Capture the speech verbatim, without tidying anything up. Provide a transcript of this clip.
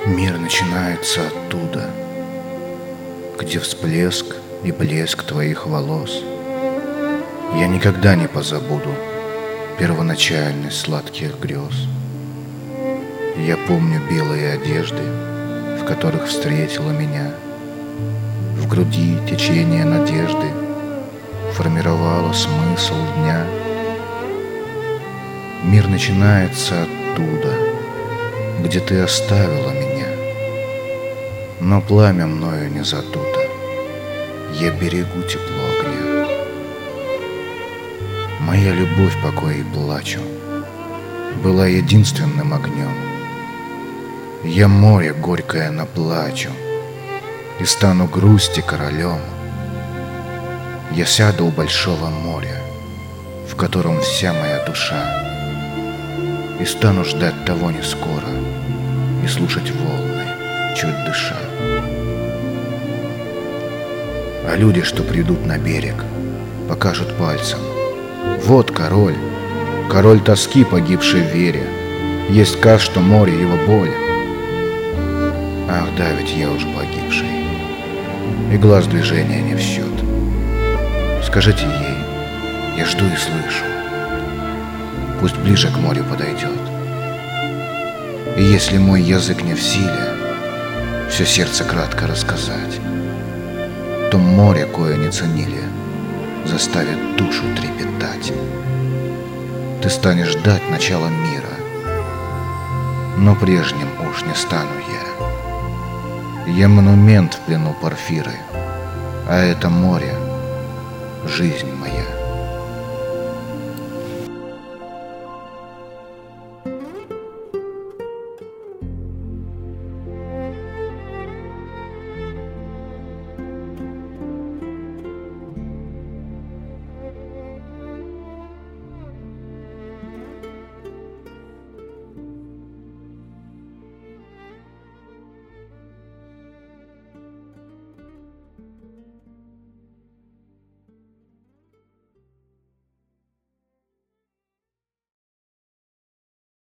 Мир начинается оттуда, где всплеск и блеск твоих волос. Я никогда не позабуду первоначальность сладких грез. Я помню белые одежды, в которых встретила меня. В груди течение надежды формировало смысл дня. Мир начинается оттуда, где ты оставила меня. Но пламя мною не задуто, я берегу тепло огня. Моя любовь, покой и плачу была единственным огнем. Я море горькое наплачу и стану грусти королем. Я сяду у большого моря, в котором вся моя душа, и стану ждать того не скоро и слушать волны, чуть дыша. А люди, что придут на берег, покажут пальцем: вот король, король тоски, погибший в вере. Есть каш, что море его боль. Ах, да, ведь я уж погибший, и глаз движения не в счет. Скажите ей, я жду и слышу, пусть ближе к морю подойдет. И если мой язык не в силе все сердце кратко рассказать, то море, кое не ценили, заставит душу трепетать. Ты станешь ждать начала мира, но прежним уж не стану я. Я монумент в плену Порфиры, а это море — жизнь моя.